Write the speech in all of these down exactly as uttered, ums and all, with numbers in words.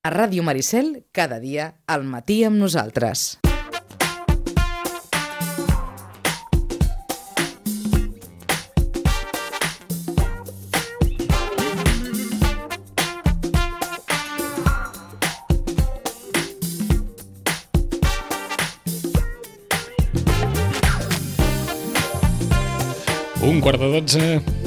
A Ràdio Maricel, cada dia, al matí amb nosaltres. Un quart de dotze.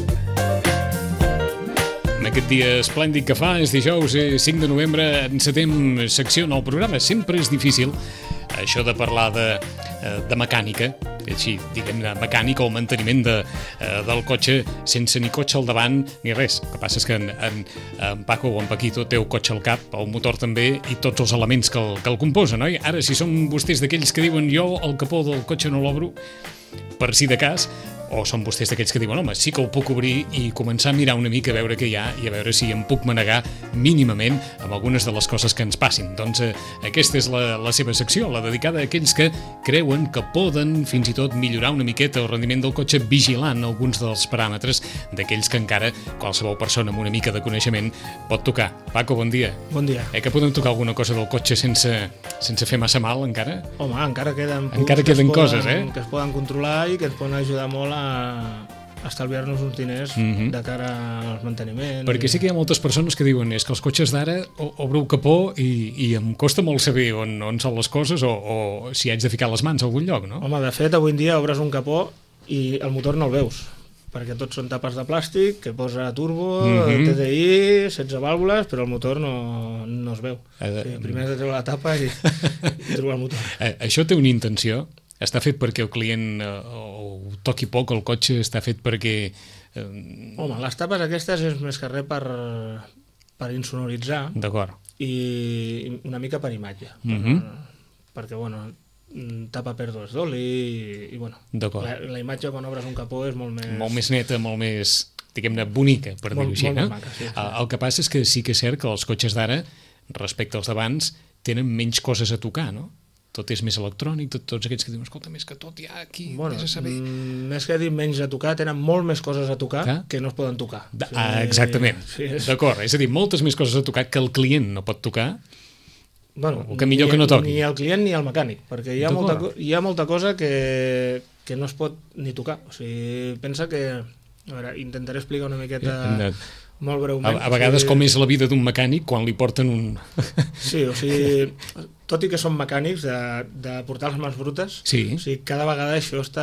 En aquest dia esplèndid que fa, és dijous cinc de novembre, encetem secció en el programa. Sempre és difícil això de parlar de, de mecànica, així, diguem-ne, mecànica o manteniment de, del cotxe sense ni cotxe al davant ni res. El que passa és que en, en, en Paco o en Paquito té el cotxe al cap, el motor també i tots els elements que el, que el composen, oi? Ara, si són vostès d'aquells que diuen jo el capó del cotxe no l'obro, per si de cas, o són vostès d'aquells que diuen, home, sí que el puc obrir i començar a mirar una mica a veure què hi ha i a veure si em puc manegar mínimament amb algunes de les coses que ens passin. Doncs eh, aquesta és la, la seva secció, la dedicada a aquells que creuen que poden fins i tot millorar una miqueta el rendiment del cotxe vigilant alguns dels paràmetres d'aquells que encara qualsevol persona amb una mica de coneixement pot tocar. Paco, bon dia. Bon dia. Eh, que podem tocar alguna cosa del cotxe sense, sense fer massa mal encara? Home, encara queden, encara queden que coses, poden, eh? que es poden controlar i que ens poden ajudar molt a estalviar-nos uns diners mm-hmm. de cara als manteniments. Perquè sí que hi ha moltes persones que diuen és que els cotxes d'ara obro el capó i, i em costa molt saber on, on són les coses o, o si haig de ficar les mans a algun lloc, no? Home, de fet, avui en dia obres un capó i el motor no el veus, perquè tots són tapes de plàstic que posa turbo, mm-hmm. T D I, setze vàlvules, però el motor no, no es veu. Eh, sí, primer has de treure la tapa i, i trobar el motor. Eh, això té una intenció? Està fet perquè el client eh, ho toqui poc, el cotxe està fet perquè... Eh... Home, les tapes aquestes és més que res per, per insonoritzar. D'acord. I una mica per imatge. Mm-hmm. per, perquè, bueno, tapa pèrdues d'oli i, i bueno, la, la imatge quan obres un capó és molt més... Molt més neta, molt més, diguem-ne, bonica, per dir-ho així, no? Maca, sí, sí. El que passa és que sí que és cert que els cotxes d'ara, respecte als d'abans, tenen menys coses a tocar, no? Tot és més electrònic, tot, tots aquells que diuen escolta, més que tot hi ha aquí, bueno, més a saber... Més que dir menys a tocar, tenen molt més coses a tocar que, que no es poden tocar. De, sí, ah, exactament, sí, és... d'acord, és a dir, moltes més coses a tocar que el client no pot tocar, bueno, o que millor ni, que no toqui. Ni el client ni el mecànic, perquè hi ha, molta, hi ha molta cosa que, que no es pot ni tocar. O sigui, pensa que... A veure, intentaré explicar una miqueta... No. Molt breument. A, a vegades o sigui... com és la vida d'un mecànic quan li porten un... Sí, o sigui, tot i que són mecànics de, de portar les mans brutes, sí. O sigui, cada vegada això està,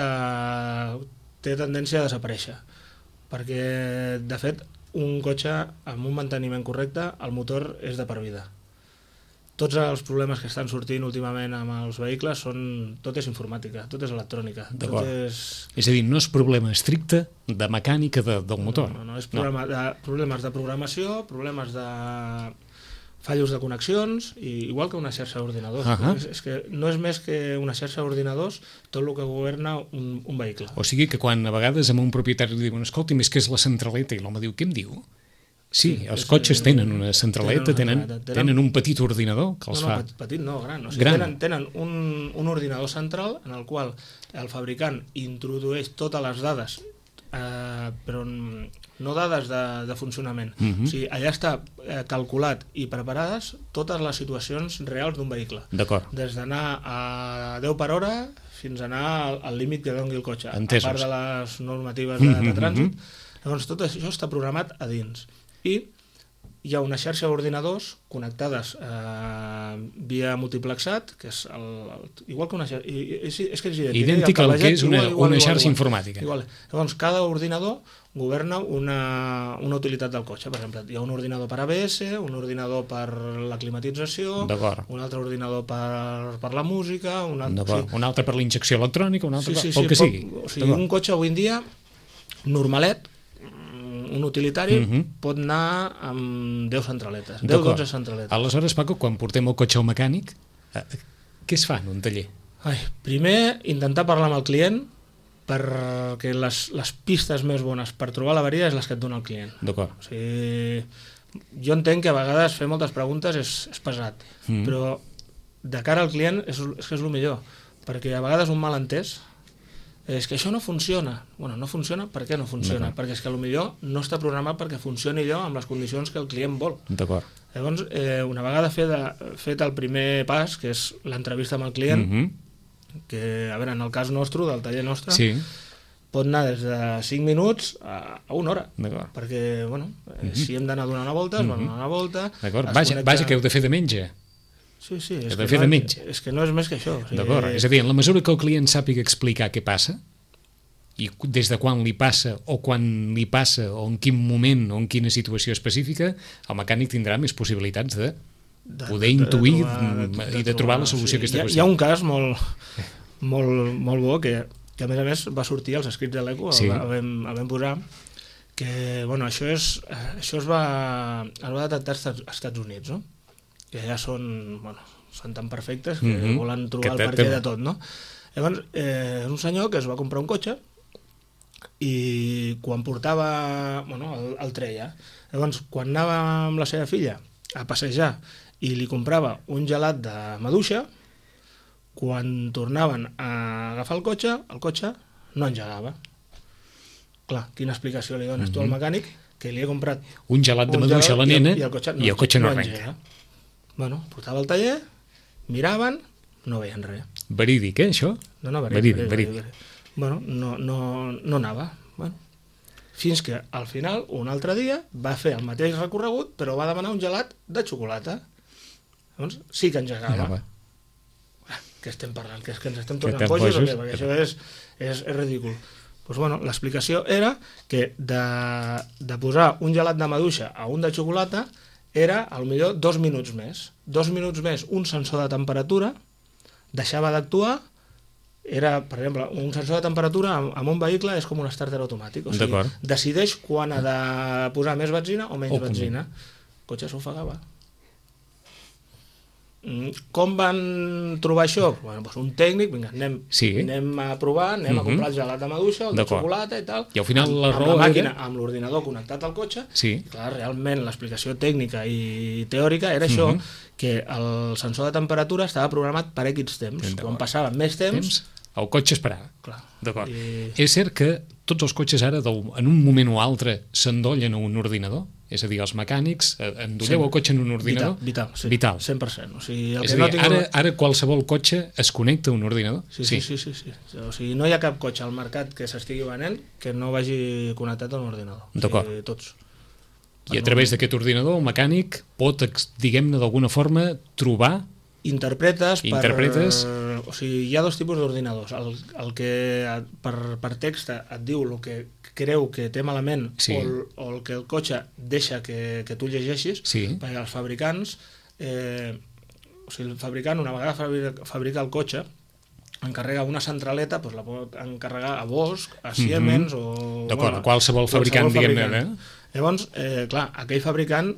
té tendència a desaparèixer. Perquè, de fet, un cotxe amb un manteniment correcte, el motor és de per vida. Tots els problemes que estan sortint últimament amb els vehicles són... Tot és informàtica, tot és electrònica. Tot és... és a dir, no és problema estricte de mecànica de, del motor. No, no, no és problema no. De, problemes de programació, problemes de fallos de connexions, i igual que una xarxa d'ordinadors. Uh-huh. és, és que no és més que una xarxa d'ordinadors tot el que governa un, un vehicle. O sigui que quan a vegades amb un propietari li diuen escolta, més que és la centraleta, i l'home diu, què em diu? Sí, sí, els cotxes tenen una centraleta, tenen, tenen, tenen, tenen un petit ordinador que els no, no, fa... petit no, gran. O sigui, gran. Tenen, tenen un, un ordinador central en el qual el fabricant introdueix totes les dades, eh, però no dades de, de funcionament. Uh-huh. O sigui, allà està eh, calculat i preparades totes les situacions reals d'un vehicle. D'acord. Des d'anar a deu per hora fins a anar al, al límit que doni el cotxe. Entesos. A part de les normatives de, de trànsit. Uh-huh. Llavors, tot això està programat a dins. I hi ha una xarxa d'ordinadors connectades eh, via multiplexat, que és el, el, igual que una xarxa... És, és que és idèntic, idèntic al que és una, igual, igual, una xarxa igual, informàtica. Igual. Llavors, cada ordinador governa una, una utilitat del cotxe. Per exemple, hi ha un ordinador per A B S, un ordinador per la climatització, un altre ordinador per, per la música... Un altre, sí. un altre per l'injecció electrònica, un altre sí, sí, pel sí, que pot, sigui. O sigui, un cotxe avui en dia, normalet, un utilitari uh-huh. pot anar amb deu centraletes, deu dotze centraletes. Aleshores, Paco, quan portem el cotxe al mecànic, eh, què es fa en un taller? Ai, primer, intentar parlar amb el client perquè les, les pistes més bones per trobar l'avaria és les que et dona el client. D'acord. O sigui, jo entenc que a vegades fer moltes preguntes és, és pesat, uh-huh. però de cara al client és, és que és el millor, perquè a vegades un malentès és que això no funciona. Bueno, no funciona, per què no funciona? Perquè és que potser no està programat perquè funcioni allò amb les condicions que el client vol. D'acord. Llavors, eh, una vegada fet, fet el primer pas, que és l'entrevista amb el client, Uh -huh. que, a veure, en el cas nostre, del taller nostre, Sí. pot anar des de cinc minuts a, a una hora. D'acord. Perquè, bueno, eh, si hem d'anar a donar una volta, es va donar una volta... D'acord. es Vaja, connecta- vaja, que heu de fer de menja. Sí, sí, és Heu de que, fer no, de metge. és que no és més que això. O sigui, D'acord. És a dir, en la mesura que el client sàpiga explicar què passa, i des de quan li passa, o quan li passa, o en quin moment, o en quina situació específica, el mecànic tindrà més possibilitats de de- poder de- de intuir trobar- i de trobar la solució a aquesta hi ha, qüestió. hi ha un cas molt, molt, molt bo que, que a més a més va sortir als escrits de l'Eco, Sí. el, el, vam, el vam posar, que bueno, això, és, eh, això es va, es va detectar als Estats- als Estats Units, no? Que ja són, bueno, són tan perfectes que Mhm. volen trobar Que el té- perquè de tot, no? Llavors, eh, és un senyor que es va comprar un cotxe i quan portava, bueno, el, el treia. Llavors, quan anava amb la seva filla a passejar i li comprava un gelat de maduixa, quan tornaven a agafar el cotxe, el cotxe no engegava. Clar, quina explicació li dones tu al mecànic que li he comprat Un gelat de un maduixa a la gelat i el- nena i el cotxe no, i el cotxe no engega. arrenca. Bueno, portava al taller, miraven, no veien res. Verídic, eh, això? No, no, Verídic, verídic. Bueno, no, no, no anava. Bueno, fins que al final, un altre dia, va fer el mateix recorregut, però va demanar un gelat de xocolata. Llavors, sí que engegava. Engegava. Ah, què estem parlant? Que és que ens estem Que tornant estem bojos o bojos? què? Perquè això és, és, és ridícul. Pues bueno, l'explicació era que de, de posar un gelat de maduixa a un de xocolata era, al millor, dos minuts més. Dos minuts més, un sensor de temperatura deixava d'actuar. Era, per exemple, un sensor de temperatura amb, amb un vehicle és com un starter automàtic. O sigui, D'acord. decideix quan ha de posar més benzina o menys O com- benzina. El cotxe s'ofegava. Mm, Com van trobar això? Bueno, doncs un tècnic, vinga, anem, Sí. anem a provar, anem Mhm. a comprar el gelat de maduixa, el de D'acord. xocolata i tal. I al final amb, la amb raó la màquina, era- amb l'ordinador connectat al cotxe. Sí. I clar, realment l'explicació tècnica i teòrica era això, Mhm. que el sensor de temperatura estava programat per X temps. D'acord. Quan passava més temps, Temps, el cotxe esperava. clar. D'acord. I- És cert que tots els cotxes ara, del- en un moment o altre, s'endollen a un ordinador? És a dir, els mecànics eh, endolleu el cotxe en un ordinador? Vital, vital, sí. Vital. cent per cent. O sigui, el És que a no dir, tinc ara, una- ara qualsevol cotxe es connecta a un ordinador? Sí, sí, sí, sí, sí. O sigui, no hi ha cap cotxe al mercat que s'estigui venent que no vagi connectat a un ordinador. O sigui, D'acord. tots. I a través d'aquest ordinador el mecànic pot, ex- diguem-ne, d'alguna forma, trobar... Interpretes, per, Interpretes. o sigui, hi ha dos tipus d'ordinadors. El, el que et- per, per text et diu el que creu que té malament Sí. o, el, o el que el cotxe deixa que, que tu llegeixis, Sí. perquè els fabricants, eh, o sigui, el fabricant, una vegada fabrica, fabrica el cotxe, encarrega una centraleta, doncs la pot encarregar a Bosch, a Siemens Mhm. o... D'acord, a qualsevol fabricant, diguem-ne, eh? Llavors, eh, clar, aquell fabricant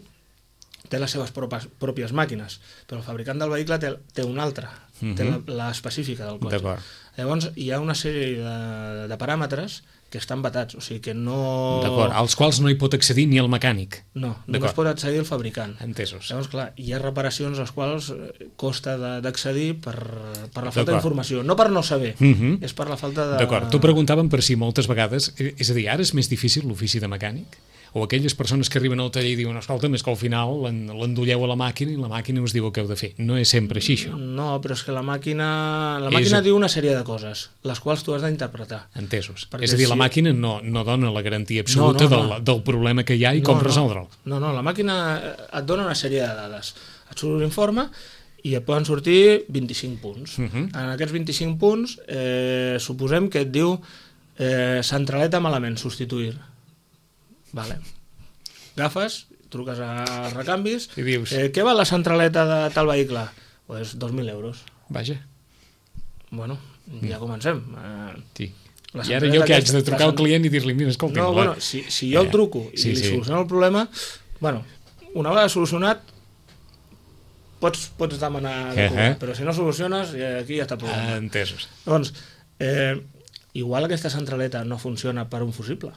té les seves pròpies, pròpies màquines, però el fabricant del vehicle té, té una altra, Mhm. té la, la específica del cotxe. D'acord. Llavors, hi ha una sèrie de, de paràmetres que estan vetats, o sigui que no... D'acord, als quals no hi pot accedir ni el mecànic. No, D'acord. només pot accedir el fabricant. Entesos. Llavors, clar, hi ha reparacions a les quals eh, costa de- d'accedir per, per la falta D'acord. d'informació. No per no saber, Mhm. és per la falta de... D'acord, t'ho preguntaven per si moltes vegades, eh, és a dir, ara és més difícil l'ofici de mecànic? O aquelles persones que arriben al taller i diuen, escolta, més que al final l'en- l'endolleu a la màquina i la màquina us diu el que heu de fer. No és sempre així, això. No, però és que la màquina... La És- màquina diu una sèrie de coses, les quals tu has d'interpretar. Entesos. Perquè És a dir, la si- màquina no, no dona la garantia absoluta No, no, no. Del, del problema que hi ha i com no, resoldre'l. No, no, la màquina et dona una sèrie de dades. Et surt un informe i et poden sortir vint-i-cinc punts. Mhm. En aquests vint-i-cinc punts, eh, suposem que et diu eh, centraleta malament, substituir. Vale. Agafes, truques a recanvis, I dius- eh, què val la centraleta de tal vehicle? Pues dos mil euros. Vaja, Bueno, ja comencem. Eh, sí. La I ara centraleta jo que haig aquesta- de trucar la al cent- client i dir-li, mira, escolta... No, la- bueno, si, si jo el Eh, truco i sí, li sí. soluciono el problema, bueno, una vegada solucionat, pots, pots demanar de Eh, cobrar, eh. però si no soluciones, eh, aquí ja està el Ah, problema. entesos. Doncs, eh, igual aquesta centraleta no funciona per un fusible.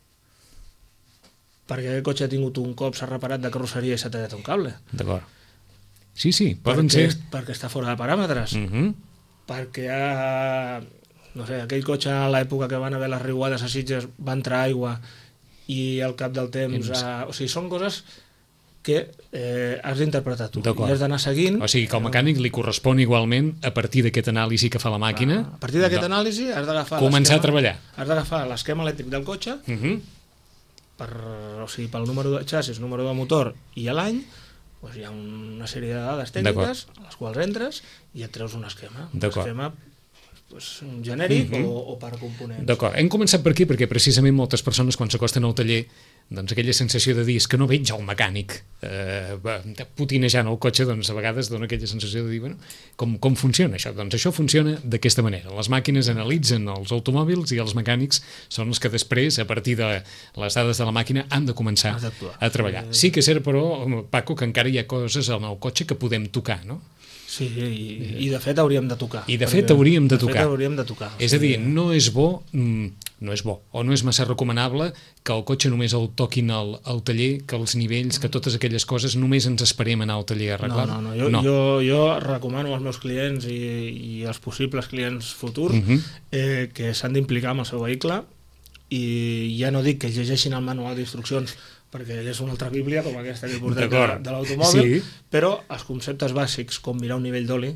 Perquè aquest cotxe ha tingut un cop, s'ha reparat de carrosseria i s'ha tallat un cable. D'acord. Sí, sí, poden perquè, ser... perquè està fora de paràmetres. Mhm. Perquè ha, no sé, aquell cotxe a l'època que van haver les riuades a Sitges va entrar aigua i al cap del temps... A... O sigui, són coses que eh, has d'interpretar tu i has d'anar seguint. O sigui que al mecànic li correspon igualment, a partir d'aquest anàlisi que fa la màquina... A partir d'aquest de... anàlisi has d'agafar... Començar a treballar. Has d'agafar l'esquema elèctric del cotxe, uh -huh. per, o sigui, pel número de xassis, número de motor i a l'any, doncs hi ha una sèrie de dades tècniques a les quals entres i et treus un esquema. Un esquema pues, genèric uh -huh. o, o per components. D'acord. Hem començat per aquí perquè precisament moltes persones quan s'acosten al taller, doncs aquella sensació de dir és que no veig el mecànic eh, putinejant el cotxe, doncs a vegades dona aquella sensació de dir, bueno, com, com funciona això? Doncs això funciona d'aquesta manera. Les màquines analitzen els automòbils i els mecànics són els que després, a partir de les dades de la màquina, han de començar a treballar. Sí que és cert, però, Paco, que encara hi ha coses en el cotxe que podem tocar, no? Sí, i, i de fet hauríem de tocar. I de fet hauríem de, de tocar. Fet hauríem de tocar. És a dir, no és bo, no és bo, o no és massa recomanable que el cotxe només el toquin al, al taller, que els nivells, que totes aquelles coses, només ens esperem anar al taller a arreglar. No, no, no. Jo, no. Jo, jo recomano als meus clients i, i als possibles clients futurs uh -huh. eh, que s'han d'implicar amb el seu vehicle i ja no dic que llegeixin el manual d'instruccions perquè és una altra bíblia com aquesta que portem de, de l'automòbil, sí. Però els conceptes bàsics com mirar un nivell d'oli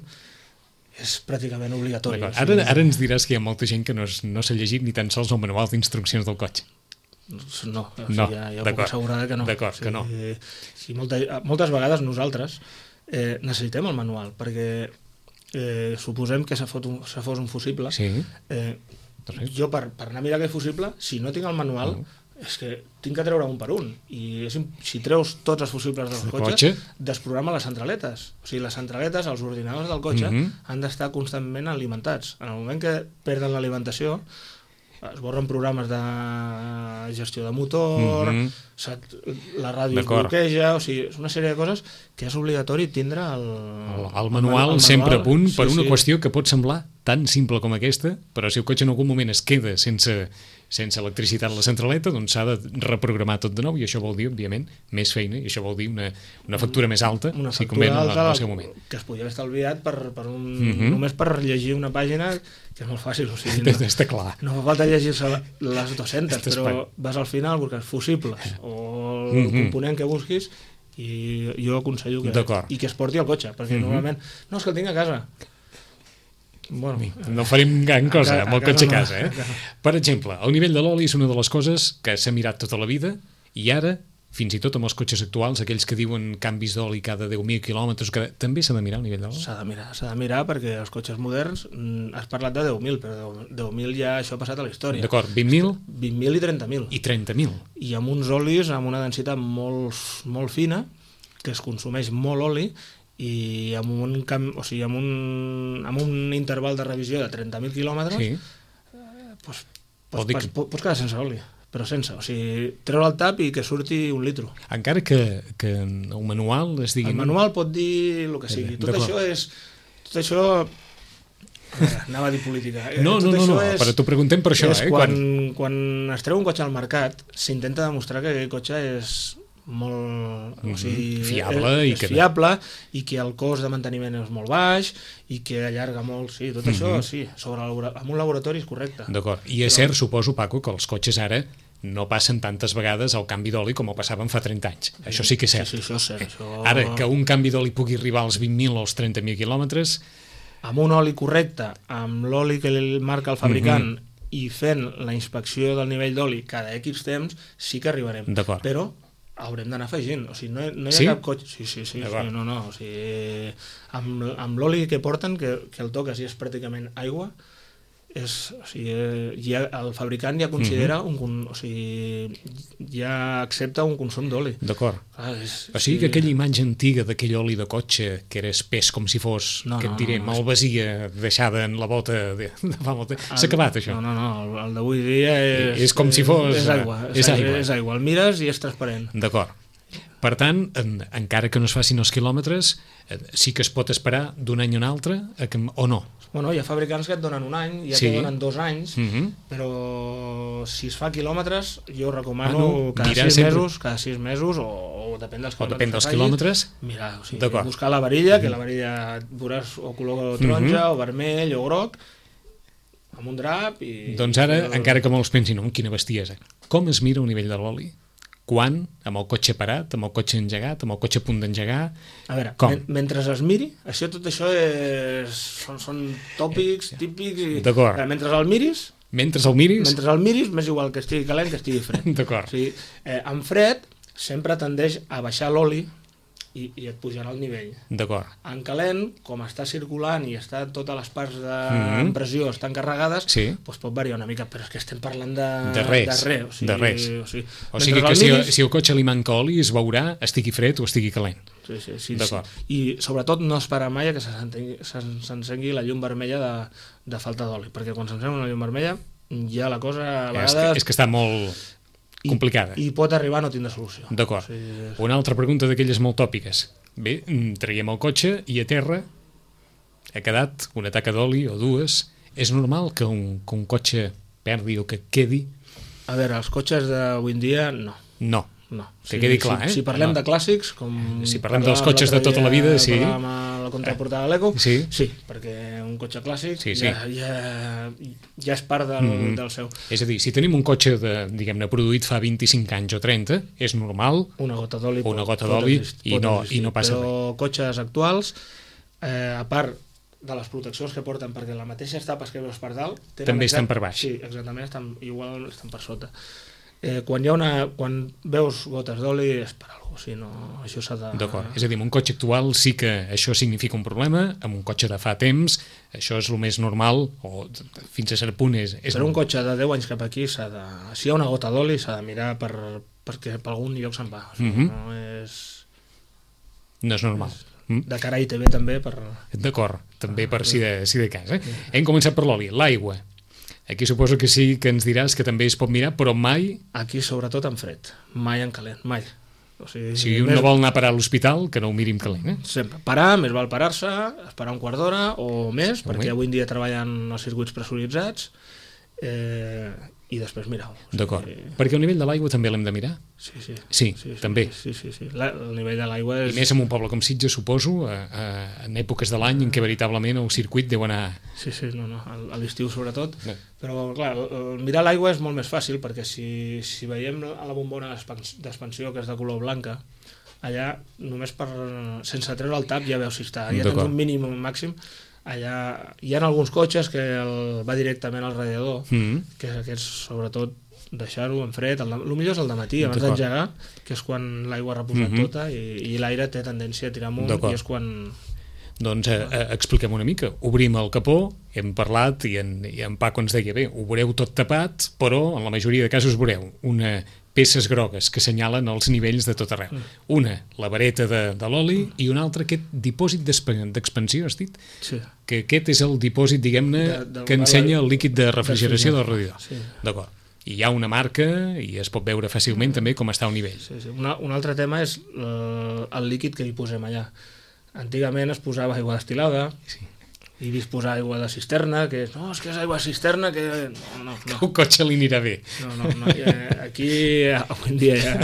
és pràcticament obligatori. Ara, ara ens diràs que hi ha molta gent que no, no s'ha llegit ni tan sols el manual d'instruccions del cotxe. No, o sigui, no ja, ja puc assegurar que no. D'acord, o sigui, que no. Si molta, moltes vegades nosaltres eh, necessitem el manual perquè eh, suposem que se, fot un, se fos un fusible. Sí. Eh, jo per, per anar a mirar aquest fusible, si no tinc el manual, no. és que tinc que treure un per un i és, si treus tots els fusibles del cotxe, cotxe, desprograma les centraletes. O sigui, les centraletes, els ordinadors del cotxe uh -huh. han d'estar constantment alimentats. En el moment que perden l'alimentació es borren programes de gestió de motor, uh -huh. la ràdio es bloqueja, o sigui, és una sèrie de coses que és obligatori tindre el, el, el, manual, el manual sempre a punt, sí, per una sí. qüestió que pot semblar tan simple com aquesta, però si el cotxe en algun moment es queda sense, sense electricitat a la centraleta, doncs s'ha de reprogramar tot de nou, i això vol dir, òbviament, més feina, i això vol dir una, una factura més alta, una si factura convé alta en el seu moment. Que es podia haver estalviat per, per un, uh -huh. només per llegir una pàgina, que és molt fàcil, o sigui, no, està clar. No fa falta llegir-se les dues-centes, però vas al final buscar fusibles o el uh -huh. component que busquis i jo aconsello que, i que es porti al cotxe, perquè uh -huh. normalment, no, és que el tinc a casa. Bueno, no farem gran cosa amb el cotxe a casa, eh? Per exemple, el nivell de l'oli és una de les coses que s'ha mirat tota la vida i ara, fins i tot amb els cotxes actuals, aquells que diuen canvis d'oli cada deu mil quilòmetres, que també s'ha de mirar el nivell d'oli? S'ha de mirar, s'ha de mirar perquè els cotxes moderns, has parlat de deu mil, però deu mil ja això ha passat a la història. D'acord, vint mil? vint mil i trenta mil. I trenta mil. I amb uns olis amb una densitat molt, molt fina, que es consumeix molt oli, i amb un, camp, o sigui, amb un, amb un interval de revisió de trenta mil quilòmetres, sí. eh, pues, pues, pues, que... pots quedar sense oli, però sense, o sigui, treure el tap i que surti un litro. Encara que, que el manual es digui... El manual pot dir el que sigui. Tot això és... Tot això... Eh, anava a dir política. No, tot no, no, no, és, però t'ho preguntem per això. És eh, quan, quan... quan es treu un cotxe al mercat, s'intenta demostrar que aquell cotxe és... molt, o sigui, fiable, és, és i fiable i que el cost de manteniment és molt baix i que allarga molt, sí, tot uh -huh. això sí, sobre amb un laboratori és correcte. D'acord, i és Però... cert, suposo, Paco, que els cotxes ara no passen tantes vegades el canvi d'oli com ho passaven fa trenta anys. Sí, això sí que és cert. Sí, sí, això és cert. Això... Ara, que un canvi d'oli pugui arribar als vint mil o als trenta mil quilòmetres... Amb un oli correcte, amb l'oli que marca el fabricant uh -huh. i fent la inspecció del nivell d'oli cada X temps, sí que arribarem. D'acord. Però haurem d'anar afegint, o sigui, no, no hi ha sí? cap cotxe... Sí, sí, sí, sí no, no, o sigui, amb, amb l'oli que porten, que, que el toques i és pràcticament aigua, és, o sigui, ja, el fabricant ja considera, uh-huh. un, o sigui, ja accepta un consum d'oli. D'acord. O sigui que aquella imatge antiga d'aquell oli de cotxe, que era espès com si fos, no, que et diré, no, no, malvasia deixada en la bota de, de fa molt temps. S'ha acabat, això? No, no, no, el, el d'avui dia és... És com si fos... És aigua, és, és aigua. És aigua, el mires i és transparent. D'acord. Per tant, en, encara que no es facin els quilòmetres, eh, sí que es pot esperar d'un any a un altre, o no? Bueno, hi ha fabricants que et donen un any, hi ha sí. que donen dos anys, uh -huh. però si es fa quilòmetres, jo recomano ah, no. cada sis sempre... mesos, cada sis mesos, o, o depèn dels o quilòmetres. Depèn dels quilòmetres. Mira, o sigui, buscar la varilla, que la varilla veuràs o color taronja, uh -huh. o vermell, o groc, amb un drap i... Doncs ara, el... encara que molts pensin, no, quina bestiesa, com es mira el nivell de l'oli? Quan? Amb el cotxe parat, amb el cotxe engegat, amb el cotxe a punt d'engegar? A veure, com? Men mentre es miri, això, tot això és... són, són tòpics, típics... I... D'acord. Mentre el miris... Mentre el miris? Mentre el miris, m'és igual que estigui calent que estigui fred. D'acord. O sigui, eh, en fred sempre tendeix a baixar l'oli i, i et pujarà el nivell. D'acord. En calent, com està circulant i està totes les parts d'impressió mm -hmm. estan carregades, sí. doncs pot variar una mica, però és que estem parlant de, de res. De res. O sigui, de res. O sigui, o sigui que si, miris... si el cotxe li manca oli es veurà, estigui fred o estigui calent. Sí, sí, sí, sí. I sobretot no esperar mai que s'encengui la llum vermella de, de falta d'oli, perquè quan s'encén una llum vermella ja la cosa a vegades... És que, és que està molt... complicada. I, i pot arribar a no tindre solució. D'acord. O sigui, és... Una altra pregunta d'aquelles molt tòpiques. Bé, traiem el cotxe i a terra ha quedat una taca d'oli o dues. És normal que un, que un cotxe perdi o que quedi? A veure, els cotxes d'avui en dia, no. No. No. Que si, quedi clar, si, eh? Si parlem no. de clàssics, com... Si parlem dels cotxes de tota la vida, sí. Parlàvem a la contraportada de l'Eco, sí. sí, perquè un cotxe clàssic sí, sí. Ja, ja, ja és part del, mm-hmm. del seu. És a dir, si tenim un cotxe de, diguem-ne, produït fa vint-i-cinc anys o trenta, és normal una gota d'oli una gota d'oli i, no, i no passa però res. Però cotxes actuals, eh, a part de les proteccions que porten, perquè les mateixes tapes que veus per dalt... També estan per baix. Sí, exactament, estan, igual estan per sota. Eh, quan hi ha una, quan veus gotes d'oli és per alguna cosa, o sigui, no, això s'ha de... D'acord, és a dir, amb un cotxe actual sí que això significa un problema, amb un cotxe de fa temps això és el més normal, o fins a cert punt és... és per un cotxe de deu anys cap aquí s'ha de... si hi ha una gota d'oli s'ha de mirar per, perquè per algun lloc se'n va, o sigui, mm-hmm. no és... No és normal. És de cara a I T V també per... D'acord, també per si de, si de cas. Eh? Hem començat per l'oli, l'aigua. Aquí suposo que sí que ens diràs que també es pot mirar, però mai... Aquí sobretot en fred, mai en calent, mai. O sigui, si un més... no vol anar a parar a l'hospital, que no ho miri en calent. Eh? Sempre. Parar, més val parar-se, esperar un quart d'hora o més, o perquè més. Avui en dia treballen els circuits pressuritzats, eh, i després mirar-ho. O sigui... D'acord. Perquè el nivell de l'aigua també l'hem de mirar? Sí, sí. Sí, sí, sí també. Sí, sí, sí. La, el nivell de l'aigua és... I més en un poble com Sitges, suposo, a, a, en èpoques de l'any en què veritablement el circuit deu anar... Sí, sí, no, no, a l'estiu sobretot. No. Però, clar, el, el mirar l'aigua és molt més fàcil, perquè si, si veiem a la bombona d'expansió, que és de color blanca, allà, només per, sense treure el tap, ja veus si està. Ja tens un mínim o un màxim. Allà hi ha alguns cotxes que el, va directament al radiador, mm-hmm. que és aquests, sobretot, deixar-ho en fred, el, el millor és el de matí abans d'engegar, que és quan l'aigua ha reposat mm-hmm. tota i, i l'aire té tendència a tirar amunt i és quan... Doncs eh, eh, expliquem una mica, obrim el capó, hem parlat i en, i en Paco ens deia bé, ho veureu tot tapat, però en la majoria de casos veureu una peces grogues que senyalen els nivells de tot arreu. Mm. Una, la vareta de, de l'oli, mm. i una altra, aquest dipòsit d'expansió, has dit? Sí. Que aquest és el dipòsit, diguem-ne, que ensenya el líquid de refrigeració del radiador. Sí. D'acord. I hi ha una marca i es pot veure fàcilment mm. també com està el nivell. Sí, sí. Una, un altre tema és el, el líquid que hi posem allà. Antigament es posava aigua destilada, sí. He vist posar aigua de cisterna, que és, no, és que és aigua de cisterna, que... No, no, no. Que un cotxe li anirà bé. No, no, no. Aquí, avui en dia ja...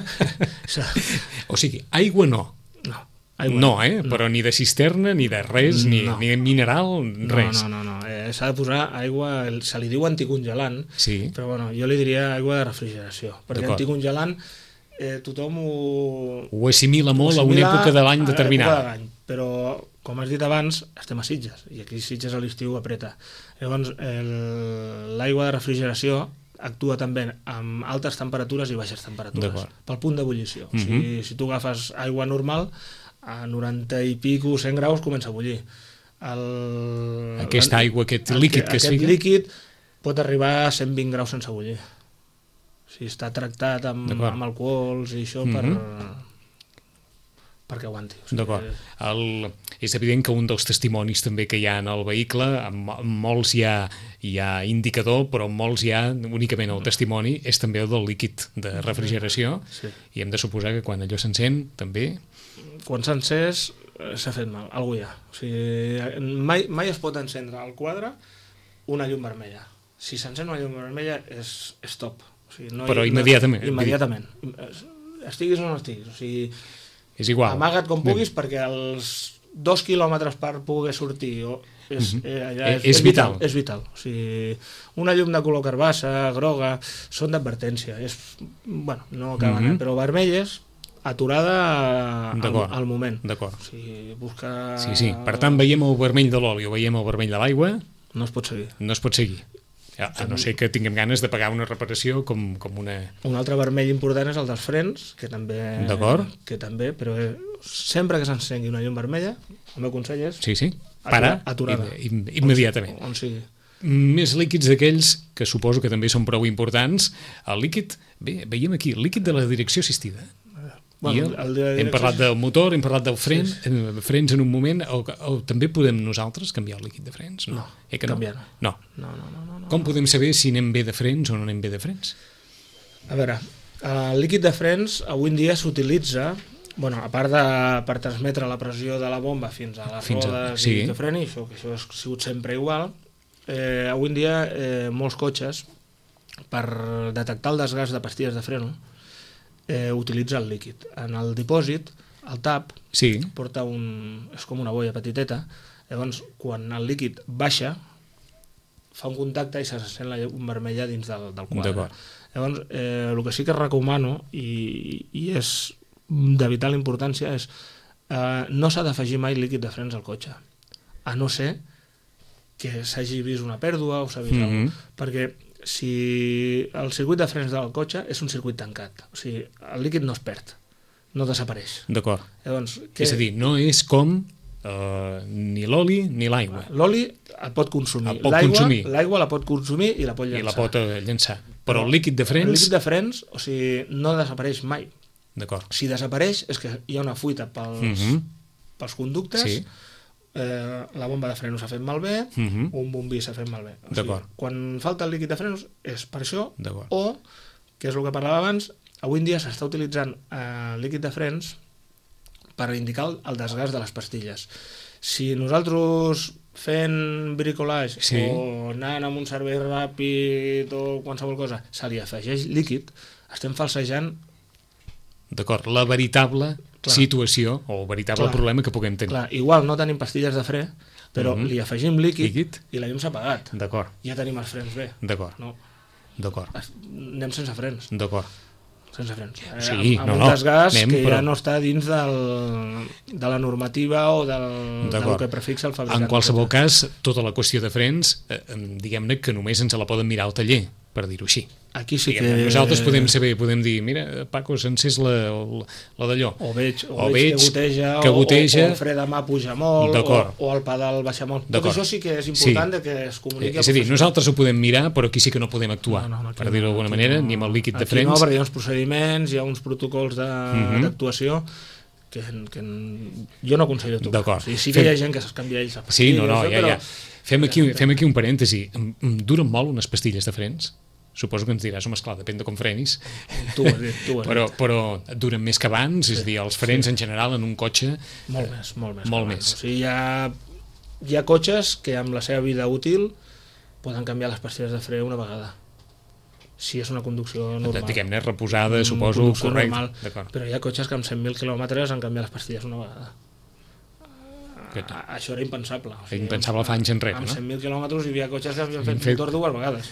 O sigui, aigua no. No. Aigua no, eh? No. Però ni de cisterna, ni de res, ni, no. ni mineral, res. No, no, no. no. Eh, S'ha de posar aigua, se li diu anticongelant, sí. Però bueno, jo li diria aigua de refrigeració, perquè anticongelant eh, tothom ho... Ho assimila molt ho assimila a una època de l'any determinada. De però, com has dit abans, estem a Sitges, i aquí Sitges a l'estiu apreta. Llavors, l'aigua de refrigeració actua també amb altes temperatures i baixes temperatures, pel punt d'ebullició. Mm-hmm. O sigui, si tu agafes aigua normal, a noranta i pico, cent graus, comença a bullir. El, Aquesta aigua, aquest líquid que es fica... Aquest líquid pot arribar a cent vint graus sense bullir. O sigui, està tractat amb, amb alcohols i això mm-hmm. per... perquè aguanti. O sigui, D'acord. El... És evident que un dels testimonis també que hi ha en el vehicle, en molts hi ha, hi ha indicador, però en molts hi ha únicament el testimoni, és també el del líquid de refrigeració, sí. I hem de suposar que quan allò s'encén, també... Quan s'encés s'ha fet mal, algú hi ha. O sigui, mai, mai es pot encendre al quadre una llum vermella. Si s'encén una llum vermella és, és top. O sigui, no però hi, immediatament. No, immediatament. Estiguis o no estiguis. O sigui, és igual. Amaga't com puguis, perquè els dos quilòmetres per poder sortir o és, uh -huh. eh, allà és, és, és vital. vital. És vital. O sigui, una llum de color carbassa, groga, són d'advertència. És, bueno, no acaben, uh -huh. eh? Però vermelles, aturada al, al moment. D'acord. O sigui, busca... Sí, sí. Per tant, veiem el vermell de l'oli o veiem el vermell de l'aigua... No es pot seguir. No es pot seguir. A no ser que tinguem ganes de pagar una reparació com, com una... Un altre vermell important és el dels frens, que també... D'acord. Que també, però sempre que s'encengui una llum vermella, el meu consell és... Sí, sí. Para aturada. Im, immediatament. On, on sigui. Més líquids d'aquells, que suposo que també són prou importants. El líquid, bé, veiem aquí, el líquid de la direcció assistida. Bueno, el, el de direcció... Hem parlat del motor, hem parlat del fren, sí, sí. frens en un moment, o, o també podem nosaltres canviar el líquid de frens? No, eh que no? canviar no. No. No, no, no, no. Com podem saber si anem bé de frens o no anem bé de frens? A veure, el líquid de frens avui en dia s'utilitza, bueno, a part de per transmetre la pressió de la bomba fins a les fins rodes a... sí. i que freni, això, que això ha sigut sempre igual, eh, avui en dia eh, molts cotxes, per detectar el desgast de pastilles de freno, eh, utilitza el líquid. En el dipòsit, el tap, sí. porta un... és com una boia petiteta, llavors quan el líquid baixa, fa un contacte i se sent la llum vermella dins del, del quadre. Llavors, eh, el que sí que recomano, i, i és de vital importància, és eh, no s'ha d'afegir mai líquid de frens al cotxe, a no ser que s'hagi vist una pèrdua o s'ha vist mm-hmm. alguna cosa, perquè si el circuit de frens del cotxe és un circuit tancat, o sigui, el líquid no es perd, no desapareix. D'acord. Llavors, que... És a dir, no és com uh, ni l'oli ni l'aigua. L'oli el pot consumir, l'aigua la pot consumir i la pot llançar. I la pot uh, llançar. Però el líquid de frens... El líquid de frens, o sigui, no desapareix mai. D'acord. Si desapareix és que hi ha una fuita pels, mm-hmm. pels conductes, sí. eh, la bomba de frenos s'ha fet malbé, mm-hmm. un bombí s'ha fet malbé. O sigui, quan falta el líquid de frenos és per això, o, que és el que parlava abans, avui en dia s'està utilitzant el eh, líquid de frens per indicar el, el desgast de les pastilles. Si nosaltres fent bricolage sí. o anant amb un servei ràpid o qualsevol cosa se li afegeix líquid, estem falsejant. D'acord, la veritable clar. situació o el veritable clar. problema que puguem tenir. Clar, igual no tenim pastilles de fre, però mm-hmm. li afegim líquid, líquid i la llum s'ha apagat. D'acord. Ja tenim els frens bé. D'acord. No. D'acord. Anem sense frens. D'acord. Sense frens. Sí, amb no, un no. desgast Anem, que però... ja no està dins del, de la normativa o del, del que prefixa el fabricant. En qualsevol cas, tota la qüestió de frens, eh, diguem-ne que només ens la poden mirar al taller, per dir-ho així. Aquí sí diguem, que... Nosaltres podem saber, podem dir, mira, Paco, s'encés la, la, la d'allò. O veig, o o veig que goteja, que goteja, o, o el fre de mà puja molt, o, o el pedal baixa molt. Tot això sí que és important sí. de que es comuniqui. És a dir, nosaltres ho podem mirar, però aquí sí que no podem actuar, no, no, no, per dir-ho d'alguna no, manera, no, ni amb el líquid de frens. No, perquè hi ha uns procediments, hi ha uns protocols d'actuació de, uh-huh. que, que jo no aconsello tocar. D'acord. O sigui, sí que Fem... hi ha gent que s'escanvia ells a pastilles. Sí, no, no, ja, però... ja. Fem aquí, fem aquí un parèntesi. Duren molt unes pastilles de frens? Suposo que ens diràs, home, esclar, depèn de com frenis. Tu ho has dit, tu ho has dit. Però, però duren més que abans, sí, és a dir, els frens sí. en general en un cotxe... Molt més, molt més. Molt més. O sigui, hi ha, hi ha cotxes que amb la seva vida útil poden canviar les pastilles de fre una vegada. Si és una conducció normal. Diguem-ne, reposada, suposo, correcte. Però hi ha cotxes que amb cent mil quilòmetres han canviat les pastilles una vegada. Això era impensable. O sigui, impensable fa anys enrere, amb no? cent mil quilòmetres hi havia cotxes que havien fet, fet... motor dues vegades.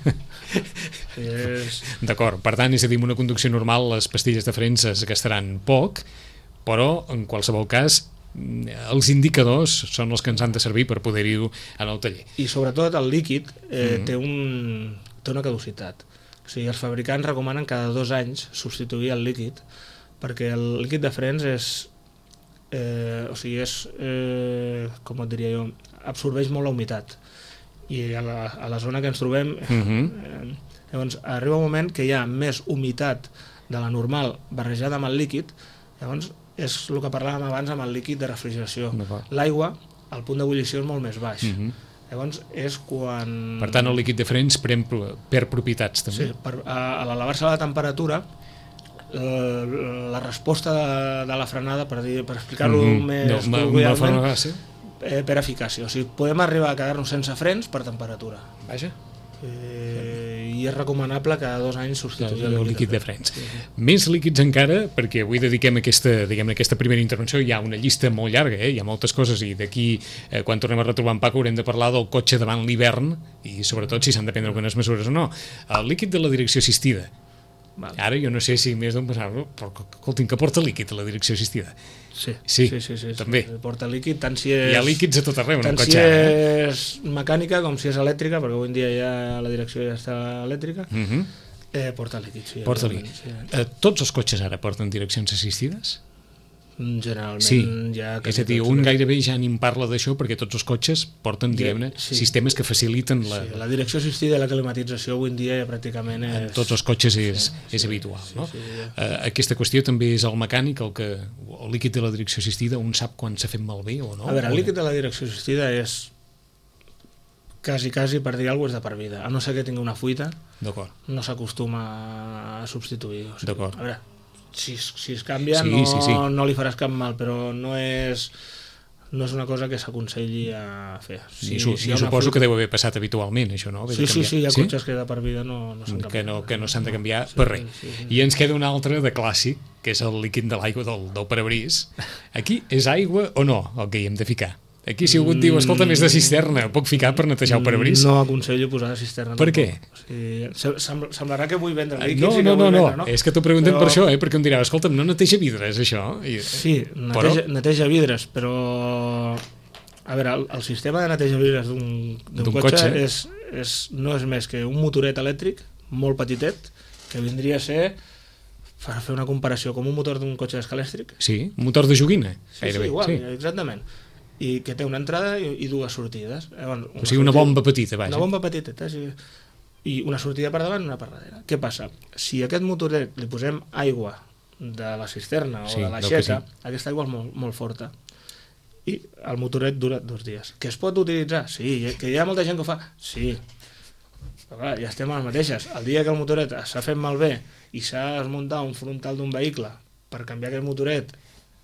és... D'acord, per tant, és a dir, en una conducció normal les pastilles de frens es gastaran poc, però en qualsevol cas els indicadors són els que ens han de servir per poder-hi en el taller. I sobretot el líquid eh, mm-hmm. té, un, té una caducitat. O sigui, els fabricants recomanen cada dos anys substituir el líquid, perquè el líquid de frens és Eh, o sigui, és, eh, com et diria jo, absorbeix molt la humitat i a la, a la zona que ens trobem uh-huh. eh, llavors arriba un moment que hi ha més humitat de la normal barrejada amb el líquid, llavors és el que parlàvem abans amb el líquid de refrigeració. L'aigua, el punt d'ebullició és molt més baix. Uh-huh. Llavors és quan... Per tant, el líquid de frens perd, perd propietats també. Sí, per, a, a l'elevar-se la temperatura la resposta de, de la frenada, per, dir, per explicar-ho mm-hmm. més no, col·loquialment, eh, per eficàcia. O sigui, podem arribar a quedar-nos sense frens per temperatura. Vaja. Eh, I i és recomanable cada dos anys substituir el, el líquid de frens. Sí, sí. Més líquids encara, perquè avui dediquem aquesta, diguem, aquesta primera intervenció, hi ha una llista molt llarga, eh? Hi ha moltes coses, i d'aquí, eh, quan tornem a retrobar en Paco, haurem de parlar del cotxe davant l'hivern, i sobretot si s'han de prendre algunes mesures o no. El líquid de la direcció assistida. Vale. Ara jo no sé si més d'on passar-lo, però escolti'm, que porta líquid a la direcció assistida? Sí, sí, sí, sí, sí, també. Sí, porta líquid, tant si és... Hi ha líquids a tot arreu, tant no cotxe, si eh? és mecànica com si és elèctrica, perquè avui en dia ja la direcció ja està elèctrica, uh -huh. eh, porta líquid, sí. Porta líquid. Sí. Eh, tots els cotxes ara porten direccions assistides? Generalment sí. ja... És a dir, un gairebé ja ni en parla d'això perquè tots els cotxes porten, diguem-ne, sí. sistemes que faciliten la... Sí, la direcció assistida i la climatització avui en dia ja pràcticament és... En tots els cotxes és, sí, és sí, habitual, sí, no? Sí, sí, ja. uh, aquesta qüestió també és el mecànic, el que el líquid de la direcció assistida, un sap quan s'ha fet malbé o no? A veure, el líquid de la direcció assistida és quasi, quasi, per dir alguna cosa, és de per vida. A no ser que tingui una fuita, no s'acostuma a substituir. O sigui, d'acord. A veure, si, si es canvia sí, no, sí, sí. no li faràs cap mal, però no és, no és una cosa que s'aconselli a fer. Si, sí, si suposo fuita... que deu haver passat habitualment, això, no? Sí, sí, sí, hi ha sí? cotxes que de per vida no, no s'han de canviar. Que no, que no s'han de canviar sí, per res. Sí, sí. I ens queda un altre de clàssic, que és el líquid de l'aigua del, del parabrís. Aquí és aigua o no el que hi hem de ficar? Aquí si algú et diu, escolta, més de cisterna, puc ficar per netejar el parabrís? No aconsello posar de cisterna. Per què? O sigui, semblarà que vull vendre líquids no, i que no, vull no, vendre, no? És que t'ho preguntem però... per això, eh? Perquè em dirà, escolta, no neteja vidres, això? I... Sí, neteja, però... neteja vidres, però... A veure, el, el sistema de neteja vidres d'un cotxe, cotxe? És, és, no és més que un motoret elèctric molt petitet, que vindria a ser, per fer una comparació, com un motor d'un cotxe d'escalèstric. Sí, un motor de joguina. Sí, sí, igual, sí. Exactament. I que té una entrada i, i dues sortides. Eh, bueno, una o sigui, una bomba petita, vaja. Una bomba petita, sí. I una sortida per davant i una per darrere. Què passa? Si a aquest motoret li posem aigua de la cisterna o sí, de l'aixeta, sí. Aquesta aigua és molt, molt forta. I el motoret dura dos dies. Que es pot utilitzar? Sí. Que hi ha molta gent que ho fa? Sí. Però clar, ja estem a les mateixes. El dia que el motoret s'ha fet malbé i s'ha desmuntat un frontal d'un vehicle per canviar aquest motoret,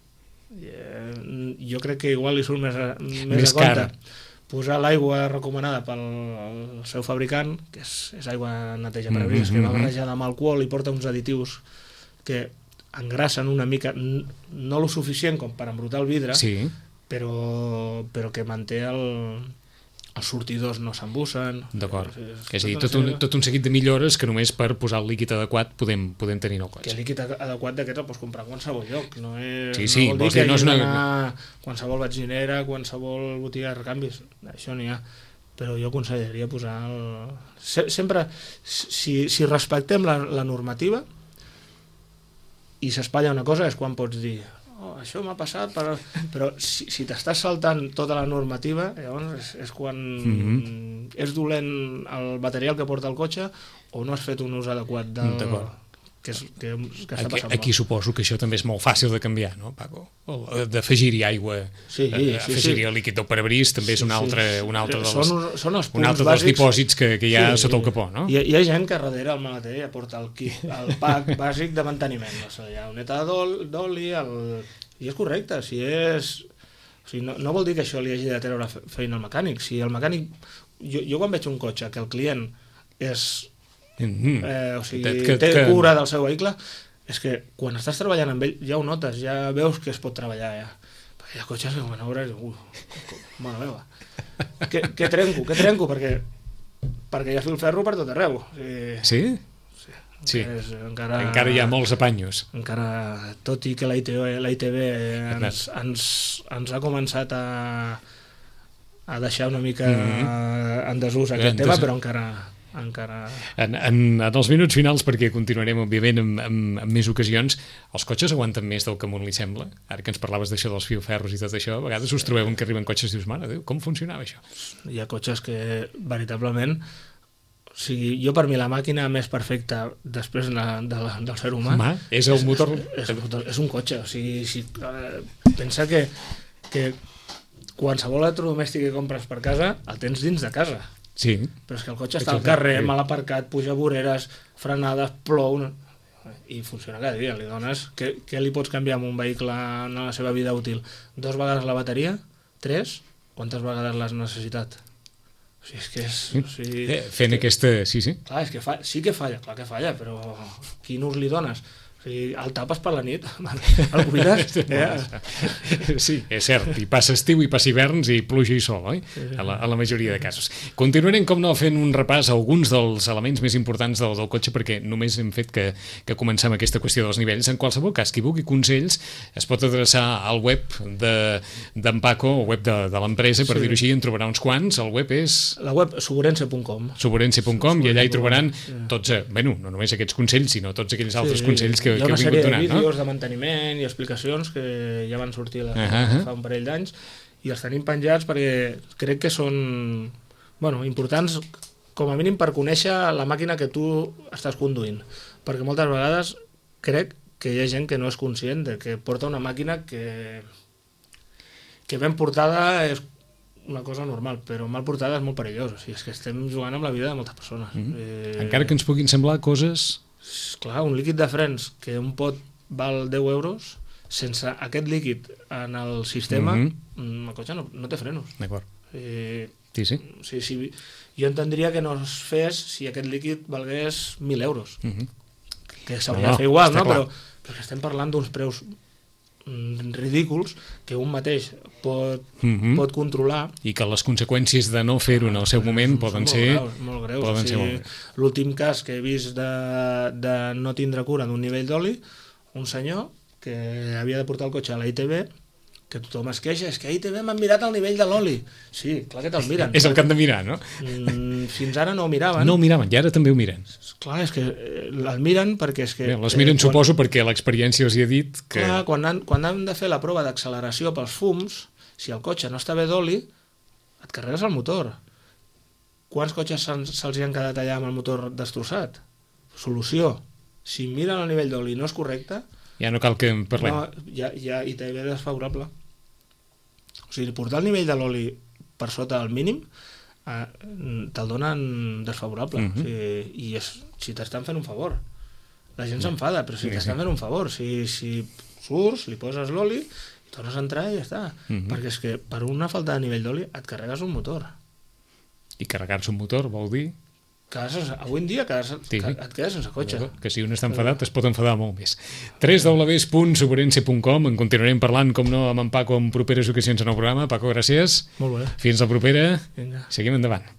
jo crec que igual li surt més, més, més a compte posar l'aigua recomanada pel seu fabricant, que és, és aigua neteja per abrís, mm -hmm. que va barrejada amb alcohol i porta uns additius que engrassen una mica, no lo suficient com per embrutar el vidre, sí. però, però que manté el, els sortidors no s'embussen. D'acord. És, és a dir, tot un, tot un seguit de millores que només per posar el líquid adequat podem, podem tenir en el cotxe. Que el líquid adequat d'aquests el pots comprar a qualsevol lloc. No, és, sí, sí, no vol dir que no és una... qualsevol benzinera, qualsevol botiga de recanvis, això n'hi ha. Però jo aconsellaria posar... El... Sempre, si, si respectem la, la normativa i s'espatlla una cosa és quan pots dir oh, això m'ha passat, però, però si, si t'estàs saltant tota la normativa, llavors és, és quan mm-hmm. és dolent el material que porta el cotxe o no has fet un ús adequat del... que, és, que, que està passant. Aquí, aquí suposo que això també és molt fàcil de canviar, no, Paco? D'afegir-hi aigua, sí, sí, afegir-hi sí. el líquid del parabrís també és un altre, un altre dels, són, són els un altre dels dipòsits que, que hi ha sí, sota el capó, no? Hi ha, hi ha gent que darrere el maleter ja porta el, kit, el pack bàsic de manteniment, no sé, hi ha una neta d'oli, el... i és correcte, si és... O sigui, no, no vol dir que això li hagi de treure feina al mecànic, si el mecànic... Jo, jo quan veig un cotxe que el client és... Mm-hmm. eh, o sigui, que, té que... cura del seu vehicle, és que quan estàs treballant amb ell ja ho notes, ja veus que es pot treballar ja. Perquè hi ha cotxes que quan obres ui, mare meva què, què trenco, què trenco perquè, perquè hi ha fil ferro per tot arreu. O sigui, sí? Sí, sí. És, encara, encara hi ha molts apanyos, encara, tot i que la I T V ens, ens, ens ha començat a a deixar una mica mm-hmm. en desús aquest tema, però encara encara... En, en, en els minuts finals, perquè continuarem òbviament amb, amb, amb més ocasions, els cotxes aguanten més del que a un li sembla. Ara que ens parlaves d'això dels filferros i tot això, a vegades us trobeu que arriben cotxes i dius, mare Déu, com funcionava això? Hi ha cotxes que veritablement, o sigui, jo per mi la màquina més perfecta després de la, de la, del ser humà Ma, és el motor... És, és, és un cotxe, o sigui, si, eh, pensa que, que qualsevol electrodomèstic que compres per casa el tens dins de casa. Sí. Però és que el cotxe està al carrer, sí. Mal aparcat, puja voreres, frenades, plou, i funciona cada dia. Li dones, què, què li pots canviar amb un vehicle en la seva vida útil? Dos vegades la bateria? Tres? Quantes vegades l'has necessitat? O sigui, és que és... O sigui, eh, fent que, aquesta... Sí, sí. Clar, és que fa, sí que falla, clar que falla, però quin ús li dones? O sigui, el tapes per la nit, el cuides. Eh? Sí, és cert, i passa estiu i passa hiverns i pluja i sol, oi? A la, a la majoria de casos. Continuarem, com no, fent un repàs a alguns dels elements més importants del, del cotxe, perquè només hem fet que, que comencem aquesta qüestió dels nivells. En qualsevol cas, qui vulgui consells es pot adreçar al web d'en Paco, o web de, de l'empresa, per sí. dir-ho així, en trobarà uns quants. El web és... La web suburense punt com. suburense punt com, i allà hi trobaran tots, bueno, no només aquests consells, sinó tots aquells altres sí. consells que Que, hi ha una que sèrie donant, de vídeos no? de manteniment i explicacions que ja van sortir la, uh -huh. fa un parell d'anys i els tenim penjats perquè crec que són bueno, importants com a mínim per conèixer la màquina que tu estàs conduint, perquè moltes vegades crec que hi ha gent que no és conscient de que porta una màquina que que ben portada és una cosa normal, però mal portada és molt perillós, o sigui, és que estem jugant amb la vida de moltes persones. Mm -hmm. eh... Encara que ens puguin semblar coses... Clar, un líquid de frens que un pot val deu euros, sense aquest líquid en el sistema, mm-hmm. el cotxe no, no té frenos. D'acord. Eh, sí, sí. O sigui, si, jo entendria que no es fes si aquest líquid valgués mil euros. Mm-hmm. Que s'hauria no, de fer igual, no? Però, però que estem parlant d'uns preus ridículs que un mateix pot, mm-hmm. pot controlar. I que les conseqüències de no fer-ho en el seu moment poden molt ser... Greus, molt greus. Poden o sigui, ser molt... L'últim cas que he vist de, de no tindre cura d'un nivell d'oli, un senyor que havia de portar el cotxe a la I T B, que tothom es queixa, és que a I T B m'han mirat el nivell de l'oli. Sí, clar que te'l miren. És el que han de mirar, no? Fins ara no ho miraven. No ho miraven, i ara també ho miren. Clar, és que el miren perquè... És que, Bé, les miren, eh, quan, suposo, perquè l'experiència els hi ha dit que... Clar, quan han, quan han de fer la prova d'acceleració pels fums, si el cotxe no està bé d'oli, et carregues el motor. Quants cotxes se'ls hi han quedat allà amb el motor destrossat? Solució. Si miren el nivell d'oli no és correcte... Ja no cal que en parlem. No, ja, ja I T B desfavorable. O sigui, portar el nivell de l'oli per sota del mínim eh, te'l donen desfavorable. Uh-huh. O sigui, i és, si t'estan fent un favor. La gent s'enfada, però si sí, t'estan sí. fent un favor, si, si surts, li poses l'oli, i tornes a entrar i ja està. Uh-huh. Perquè és que per una falta de nivell d'oli et carregues un motor. I carregar-se un motor vol dir... Sense, avui en dia quedes, sí, sí. et quedes sense cotxe. Que si un està enfadat es pot enfadar molt més. w w w punt suburense punt com. En continuarem parlant, com no, amb en Paco en properes ocasions en el programa. Paco, gràcies. Molt bé. Fins la propera. Vinga. Seguim endavant.